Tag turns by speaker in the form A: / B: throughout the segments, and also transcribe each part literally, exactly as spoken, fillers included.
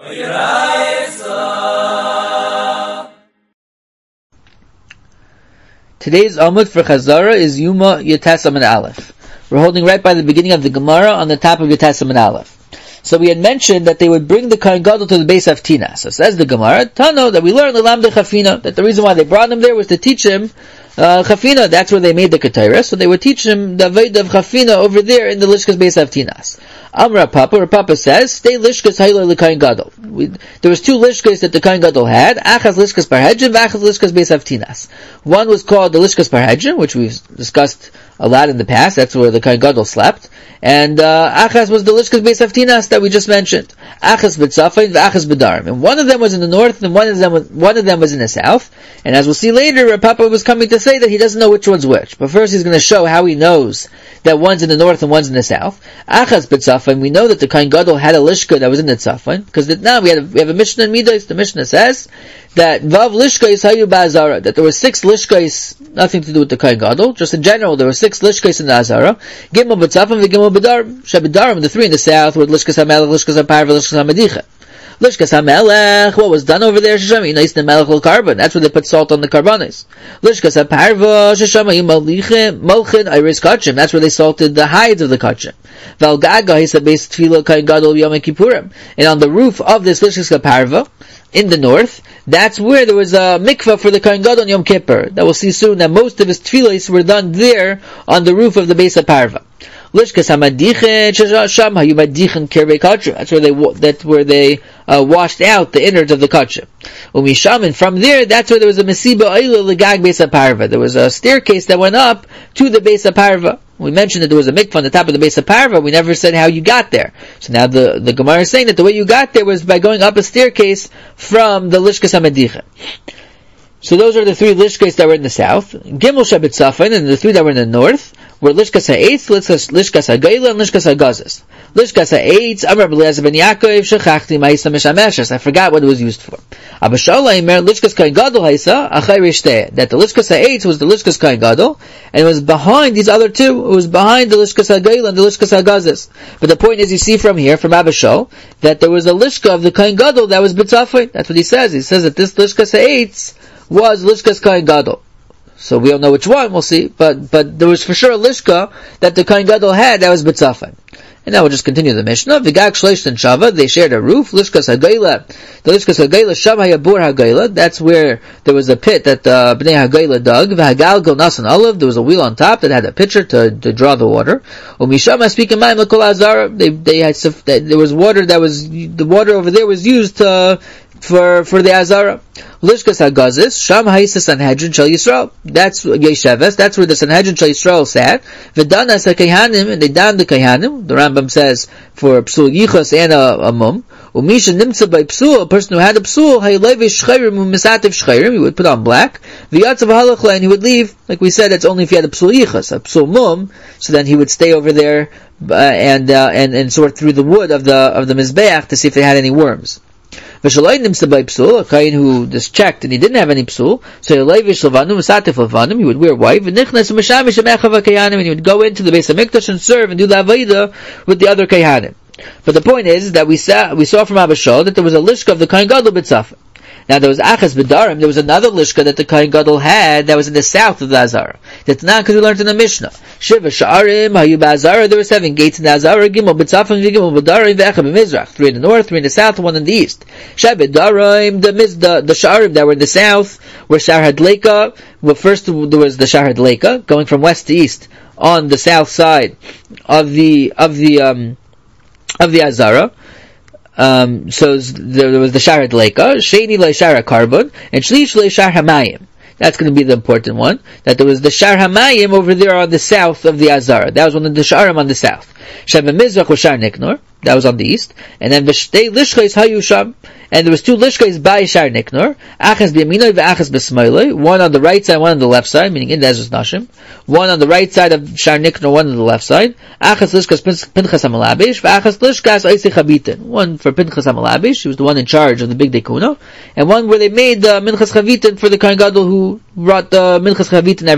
A: Today's Amud for Chazara is Yuma Yates Amud Aleph. We're holding right by the beginning of the Gemara on the top of Yates Amud Aleph. So we had mentioned that they would bring the Kohen Gadol to the base of Tina. So says the Gemara, Tano, that we learned the Lamde Chafina, that the reason why they brought him there was to teach him uh, Chafina. That's where they made the Ketira. So they would teach him the Veda of Chafina over there in the Lishkas base of Tinas. Amra Papa, or Papa says, stay Lishkas Hayla Le Kohen Gadol. There was two Lishkas that the Kohen Gadol had, Achaz Lishkas Parhedjim, Achaz Lishkas base of Tinas. One was called the Lishkas Parhedjim, which we've discussed a lot in the past. That's where the Kohen Gadol slept. And uh, Achaz was the Lishkas base of Tinas that we just mentioned. Achaz B'Tzafayin, Achaz B'Darim. And one of them was in the north, and one of them was, one of them was in the south. And as we'll see later, Rav Papa was coming to say that he doesn't know which one's which. But first he's going to show how he knows that one's in the north and one's in the south. Achaz B'Tzafayin, we know that the Kohen Gadol had a Lishka that was in the Tzafayin, because now we, had a, we have a Mishnah in Midas. The Mishnah says that Vav Lishkais Hayu Ba'Azara, that there were six Lishkais, nothing to do with the Kohen Gadol, just in general, there were six Lishkais in the Azara. Gimel B'Tzafayin, V'Gimel B'Darim. Shebedarim, the three in the south were Lishkas HaMelech, Lishkas HaParva, Lishkas HaMedicha. Lishkas HaMelech, what was done over there? Shesham Yinais Nemelech L'Karban. That's where they put salt on the carbonis. Lishkas HaParva, Shesham Yinais Molchin Iris Kachim. That's where they salted the hides of the Kachim. Val Gaga, he said, based Tefillah Kohen Gadol Yom Kippurim. And on the roof of this Lishkas HaParva, in the north, that's where there was a mikvah for the Kohen Gadol on Yom Kippur. That we'll see soon, that most of his tefillahs were done there on the roof of the base of Parva. Lishkas HaMadichen, Sham HaYuMadichen Kirbei Kachim. That's where they, that's where they, uh, washed out the innards of the Kachim. Umisham, and from there, that's where there was a Mesiba Oila Legag Beis HaParva. There was a staircase that went up to the Beis HaParva. We mentioned that there was a mikvah on the top of the Beis HaParva. We never said how you got there. So now the, the Gemara is saying that the way you got there was by going up a staircase from the Lishkas HaMadichen. So those are the three Lishkas that were in the south. Gimel Shabbat Safin, and the three that were in the north were Lishkas HaEitz, Lishkas HaGeila, and Lishkas HaGazes. Lishkas HaEitz, Amar B'Eliezer ben Yaakov, Shechachti Ma'isa Mishameshes. I forgot what it was used for. Abba Shaula Imer, Lishkas Kohen Gadol Haisa, Achai Rishteh. That the Lishkas HaEitz was the Lishkas Kohen Gadol, and it was behind these other two. It was behind the Lishkas HaGeila and the Lishkas HaGazes. But the point is, you see from here, from Abba Shaul, that there was a Lishka of the Kohen Gadol that was B'Tzafin. That's what he says. He says that this Lishkas HaEitz was Lishkas Kohen Gadol. So we don't know which one, we'll see, but but there was for sure a Lishka that the Kohen Gadol had that was B'Tzafin. And now we'll just continue the Mishnah. V'gag Shleish and Shava, they shared a roof. Lishkas HaGeila, the Lishkas HaGeila, Sham HaYabur HaGeila, that's where there was a pit that uh, Bnei HaGeila dug. V'hagal Gilnas and Olive, there was a wheel on top that had a pitcher to, to draw the water. Umisham HaSpeaking Mayim L'Kol Azara, they they had there was water that was the water over there was used to, for for the Azara. Lishkas HaGazis, Sham Haisa Sanhedrin Shel Yisrael. That's Yesheves, that's where the Sanhedrin Shel Yisrael sat. V'danas HaKehanim, and they downed the Kehanim. The Rambam says, for Psul Yichas and a, a Mum. Umisha Nimtza by Psul, a person who had a Psul, Haylevish Shchayrim, Umisativ Shchayrim, he would put on black. V'yatzav Halachla, and he would leave. Like we said, that's only if he had a Psul Yichas, a Psul Mum, so then he would stay over there, uh, and, uh, and, and sort through the wood of the, of the Mizbeach to see if they had any worms. A Kain who just checked and he didn't have any psul, so he would wear white, and he would go into the base of Mikdash and serve and do the Avodah with the other Kayhanim. But the point is that we saw, we saw from Abba Shaul that there was a Lishka of the Kohen Gadol B'Tzafin. Now there was Achaz B'Darim, there was another Lishka that the Kohen Gadol had that was in the south of the Azara. That's not because we learned in the Mishnah. Shiva Sha'arim, Hayu B'Azara, there were seven gates in the Azara, Gimel B'Tzafin, Gimel B'Darim, Ve'echa B'Mizrach. Three in the north, three in the south, one in the east. Shiva B'Darim, the, the, the Sha'arim that were in the south, were Shar Hadleika. Well, first there was the Shar Hadleika, going from west to east, on the south side of the, of the, um, of the Azara. Um, so there was the Shar Hadleika, Sheni Leishar HaKarbon, and Shlish Leishar HaMayim. That's going to be the important one. That there was the Shar HaMayim over there on the south of the Azara. That was one of the Sharim on the south. Shem Mizrach was Shar Niknor. That was on the east. And then V'shtei Lishkais Hayusham. And there was two Lishkais by Shar Niknor. Achas B'yaminoi v'achas B'smailoi. One on the right side, one on the left side, meaning in Ezra's Nashim. One on the right side of Shar Niknor, one on the left side. Achas Lishkas Pinchas HaMalabish. V'achas Lishkas Oisei Chabitin. One for Pinchas HaMalabish, who was the one in charge of the big Dekuna. And one where they made the uh, Minchas Chavitin for the Kohen Gadol who brought the uh, Minchas Chavitin every day.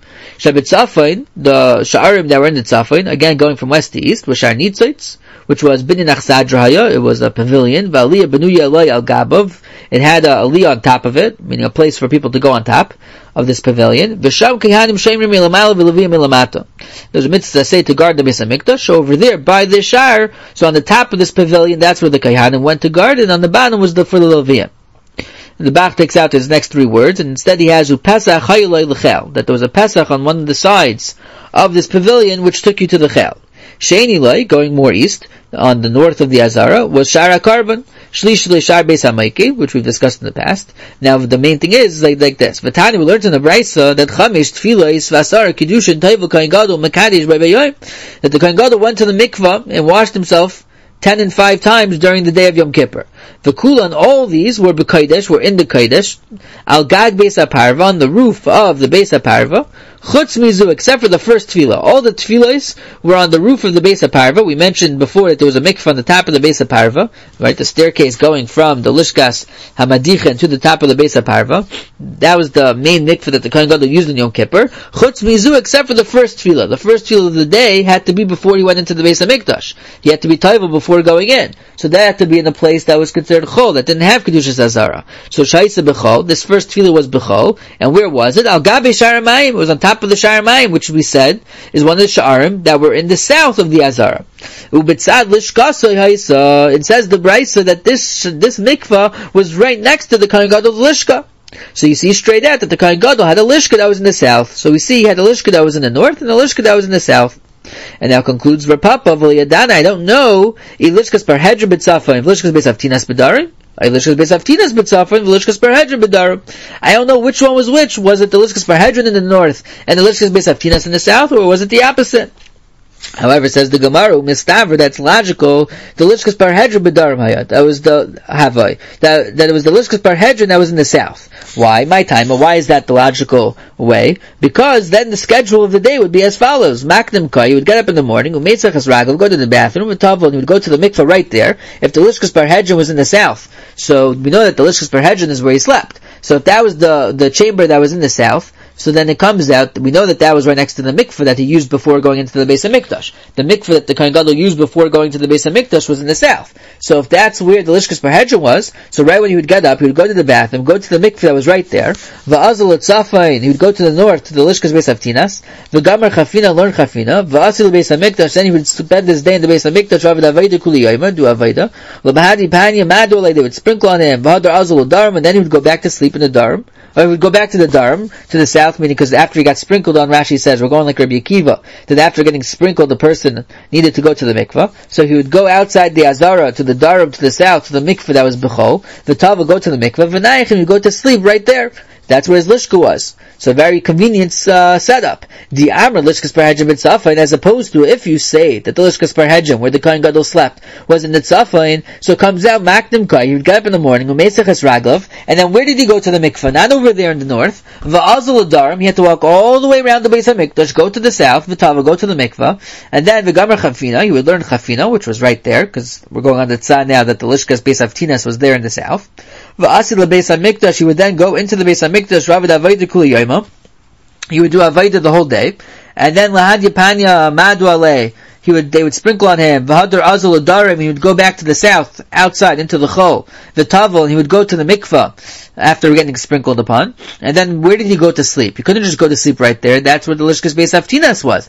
A: Shabbat the Sha'arim that were in the Tzafain, again going from west to east, was Sha'ar Nitzoitz, which was Binin Achsadrahaya, it was a pavilion, V'aliyah Benuya Eloi Al Gabav, it had a aliyah on top of it, meaning a place for people to go on top of this pavilion. V'sham Kehanim Shemrim Milamala V'Leviyim Milamata. There's a mitzvah say to guard the Beis HaMikdash, over there by the Sha'ar, so on the top of this pavilion, that's where the Kehanim went to guard, and on the bottom was the for the Leviyim. The Bach takes out his next three words, and instead he has Upesach Hayulay L'chel, that there was a Pesach on one of the sides of this pavilion which took you to the Chel. Sheini Lay, going more east, on the north of the Azara, was Sha'ar HaKarban, Shlish Sha'ar Beis HaMaiki, which we've discussed in the past. Now the main thing is like, like this. V'tani, we learned in the Brisa that Chamish, Tfilah, Vasar, Kiddushin, Taivu, Kohen Gadol, Mekadesh, B'Yoyim, that the Kohen Gadol went to the mikvah and washed himself ten and five times during the day of Yom Kippur. The Kula and all these were B'Kodesh, were in the Kodesh, Al Gag Beis HaParva, on the roof of the Beis HaParva, Chutz Mizu, except for the first tefillah. All the tefillahs were on the roof of the Beis HaParva. We mentioned before that there was a mikvah on the top of the Beis HaParva, right? The staircase going from the Lishkas Hamadichen to the top of the Beis HaParva. That was the main mikvah that the Kohen Gadol used in Yom Kippur. Chutz Mizu, except for the first tefillah. The first tefillah of the day had to be before he went into the Beis HaMikdash. He had to be taiva before going in. So that had to be in a place that was considered chol, that didn't have Kedushas Azara. So Shaisa B'chol, this first tefillah was B'chol, and where was it? Al Gabe Sha'ar Mayim, it was on top of the Sha'ar Mayim, which we said is one of the Sha'arim that were in the south of the Azara. Ubitzad Lishkasoi Haisa, it says the Brisa that this this mikvah was right next to the Kohen Gadol's Lishka. So you see straight out that the Kohen Gadol had a Lishka that was in the south. So we see he had a Lishka that was in the north and a Lishka that was in the south. And now concludes Rapapa, V'liyadana, I don't know, Ilishkas per hedra b'tzafayim, V'lishkas b'tzav tinas b'darim, Ilishkas b'tzav tinas b'tzafayim, V'lishkas per hedra b'darim. I don't know which one was which. Was it the Lishkas per hedra in the north, and the Lishkas b'tzav tinas in the south, or was it the opposite? However, says the Gemara, Mistaver, that's logical, the Lishkas par hedra b'darim hayat, that was the Havai, that, that it was the Lishkas par hedra that was in the south. Why? My time, but why is that the logical way? Because then the schedule of the day would be as follows. Makdim Kai, you would get up in the morning, Umeitzach Hasragel, go to the bathroom, and Tavol, and you would go to the mikveh right there, if the Lishkas par hedra was in the south. So, we know that the Lishkas par hedra is where he slept. So if that was the, the chamber that was in the south, so then it comes out, we know that that was right next to the mikveh that he used before going into the Beis HaMikdash. The mikveh that the Kohen Gadol used before going to the Beis HaMikdash was in the south. So if that's where the Lishkas par hedra was, so right when he would get up, he would go to the bathroom, go to the mikveh that was right there, Va'azal Etzafayin, he would go to the north, to the Lishkas Beis HaTinas, V'gamar Chafina, learn Chafina, Va'asil Beis HaMikdash, then he would spend his day in the Beis HaMikdash, Avad Avayda Kuli Yoyma, do Avayda, L'bahadi Panya, Madu, they would sprinkle on him, V'hadar Azal Udarim, and then he would go back to sleep in the Darim, or he would go back to the Darim, to the south, meaning because after he got sprinkled on, Rashi says, we're going like Rabbi Akiva, that after getting sprinkled, the person needed to go to the mikvah. So he would go outside the Azara, to the Darim, to the south, to the mikvah that was B'chol. The Tav would go to the mikvah, V'nayich, and he'd go to sleep right there. That's where his lishka was. So a very convenient uh, setup. The Amr Lishkas per hedra b'tzafayin, as opposed to if you say that the Lishkas per hedra, where the Kohen Gadol slept, was in the tzafayin, so it comes out Makdim Kai, he would get up in the morning, Umeitzach Hasraglav, and then where did he go to the mikvah? Not over there in the north. Va'azal Adarim, he had to walk all the way around the Beis HaMikdash, go to the south, V'tava, go to the mikvah, and then V'gamar Chafina, he would learn Chafina, which was right there, because we're going on the tzah now that the Lishkas Beis HaTinas was there in the south. Va'asil Beis HaMikdash, he would then go into the Beis HaMikdash, Ravid Avayda Kuli Yoyma, he would do Avayda the whole day, and then Lahad Yipanya Madu Alei, he would, they would sprinkle on him, V'hadar Azul Adarim, he would go back to the south, outside, into the Chol, the Tavel, and he would go to the mikvah, after getting sprinkled upon, and then where did he go to sleep? He couldn't just go to sleep right there, that's where the Lishkas Beis HaTinas was.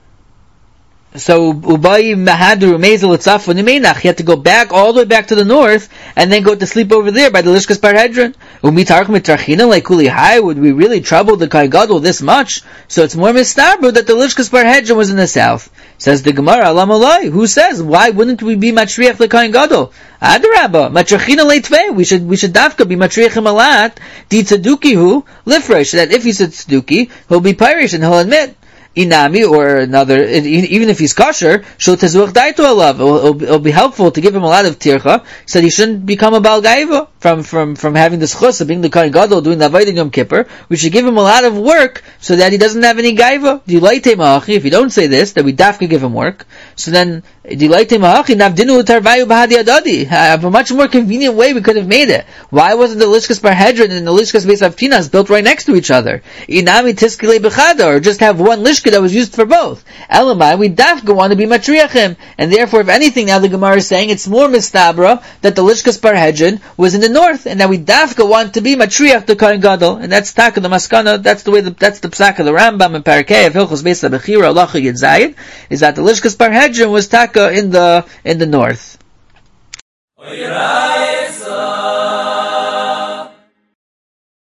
A: So, Ubayi Mahadu Mezel Etzafu Nimenach, he had to go back, all the way back to the north, and then go to sleep over there by the Lishkas par hedra. Umitarch mitrachina like Kuli Hai, would we really trouble the Kohen Gadol this much? So it's more mistaber that the Lishkas par hedra was in the south. Says the Gemara, Alam Alai, who says, why wouldn't we be matriach the Kohen Gadol? Adarabba, matrachina leitvei, we should, we should dafka be matriach him alat, di tzaduki hu, lifresh, that if he's a tzaduki, he'll be pirish and he'll admit, Inami, or another, even if he's kosher, shel tezuach daito alav, it'll, it'll be helpful to give him a lot of tircha, so that he shouldn't become a Baal Gaiva, from, from, from having this chus of being the Kohen Gadol, doing the Avodah Yom Kippur. We should give him a lot of work, so that he doesn't have any Gaiva. If you don't say this, that we dafka give him work, so then, I have a much more convenient way we could have made it. Why wasn't the Lishkas Parhedron and the Lishkas Beis Avtinas built right next to each other? Or just have one Lishka that was used for both. Elamai, we dafka want to be Matriachim. And therefore, if anything, now the Gemara is saying it's more Mistabra that the Lishkas Parhedron was in the north, and now we dafka want to be Matriach the Kohen Gadol. And that's Taka the Maskana, that's the way, the, that's the Psak of the Rambam and Parakeh of Hilchos Beis Bechira, Allah Yid Zayid, is that the Lishkas Parhedron was Taka in the in the north.